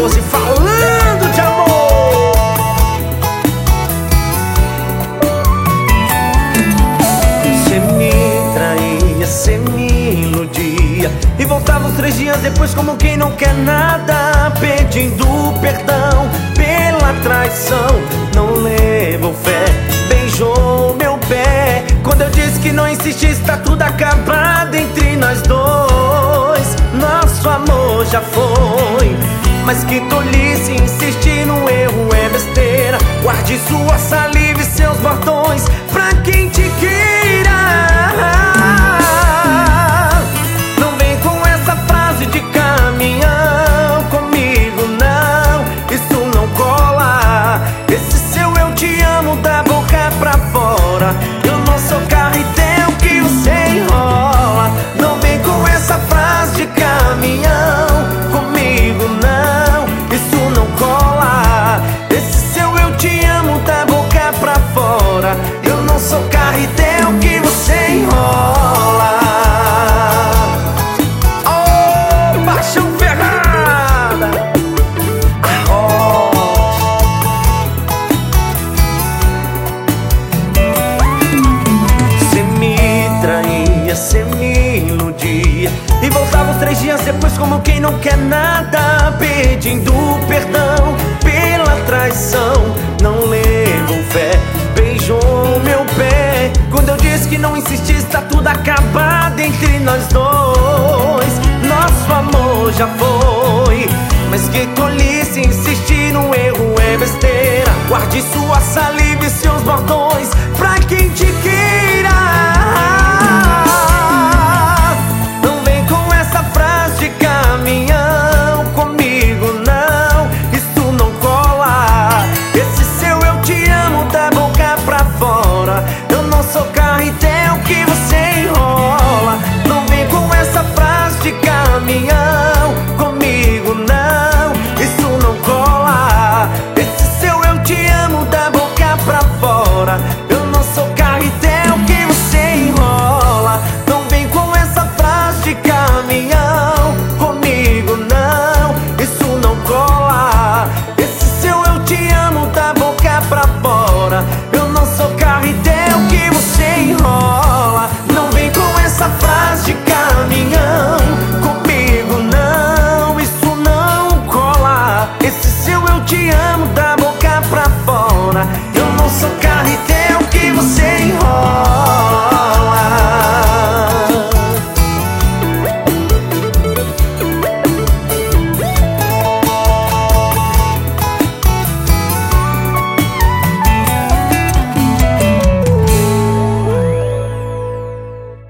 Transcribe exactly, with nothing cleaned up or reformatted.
doze falando de amor. Cê me traía, cê me iludia e voltava uns três dias depois como quem não quer nada, pedindo perdão pela traição. Não levou fé, beijou meu pé quando eu disse que não insistisse, tá tudo acabado entre nós dois. Nosso amor já foi, mas que tolice, insistir no erro é besteira. Guarde sua saliva e seus bordões pra quem te queira. Não vem com essa frase de caminhão comigo não, isso não cola. Esse seu eu te amo da boca pra fora, eu não sou carretel que você enrola. Não vem com essa frase de caminhão comigo não, isso não cola. Esse seu eu te amo da boca pra fora, eu não sou carretel que você enrola. Oh, paixão ferrada, arroz. Cê me traía, cê me iludia e voltava uns três dias depois como quem não quer nada, pedindo perdão pela traição. Não levou fé, beijou meu pé quando eu disse que não insistisse, tá tudo acabado entre nós dois. Nosso amor já foi, mas que tolice, insistir no erro é besteira. Guarde sua saliva e seus bordões pra quem te queira. Não vem com essa frase de caminhão comigo não, isso não cola. Esse seu eu te amo da boca pra fora, eu não sou carretel que você